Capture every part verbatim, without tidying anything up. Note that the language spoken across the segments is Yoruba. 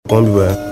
Come be well.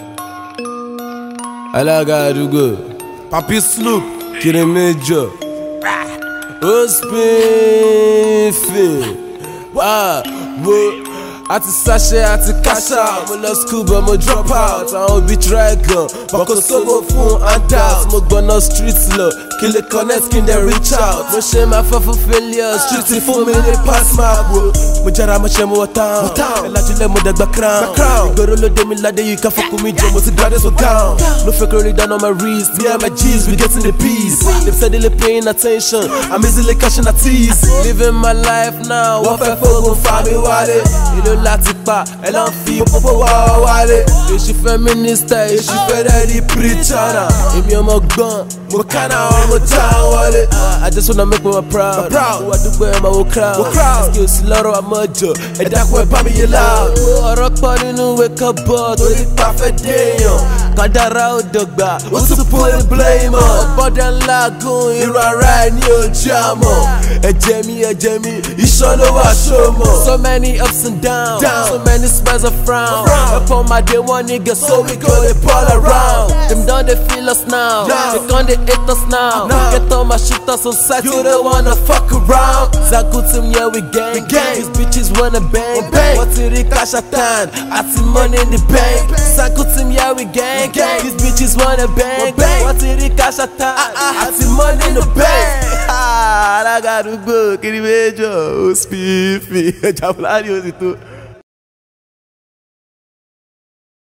Alága àdúgbò Papi Sloop Kiri Major ó spiffing ah wo àti sachet àti cash out mo lọ school but mo drop out àwọn òbí try gan bọ́kọ̀ sóbò fún handout mo gbọ́nà street lọ kí lè connect kí n dẹ̀ reach out mo ṣe máa fẹ́ fún failure street fún mi ní pass mark wo mo jára mo ṣe mo wọ town ẹ̀lájúlẹ̀ mo dẹ̀gbà crown ìgboro ló dé mi ládé yìí ká fọkùn mi jẹ mo ti graduate for gown no fake only down on my wrist me and my G's we getting the peace they said they paying attention I'm easily catching a tease living my life now wọ́n fẹ́ fógun fa mi wálé ìlú láti pa ẹ lọ́n fi pọ́pọ́ wá wálé èṣù feminista èṣù fẹ́rẹ́ di preacher náà èmi ọmọ gbọ́n mo kánà ọmọ tá a wọlé I just wanna make me proud mo wà dúpẹ́ ẹ̀ máa wo crowd ẹ̀sìkì òsì lọ́rọ̀ àmọ́jọ ẹ̀ dákun ẹ̀ bá mi yẹ loud ọ̀rọ̀ pọ̀ nínú wake up board torí pàfẹ́ déèyàn kádàrá ò dọ̀gba ó tún put the blame on bọ́dà ńlá gun irú ara ẹ̀ ní ojú àmọ́ ẹ̀jẹ̀ mi ẹ̀jẹ̀ mi iṣan ló wà ṣọ́mọ̀ so many ups and downs down. So many smiles are frown upon my day one nigga so we go they ball around them done they feel us now, now. They gone they hate us now, now. Get all my shit us on site you don't wanna fuck around Zakutim yeah we gang, we gang. These bitches wanna bang, bang. What to the cash at time I see money in the bank Zakutim yeah we gang, we gang. These bitches wanna bang, bang. What to the cash at time I see money in the bank ah I gotta go Kiri Major ó spiffing Jabalani ó sì tó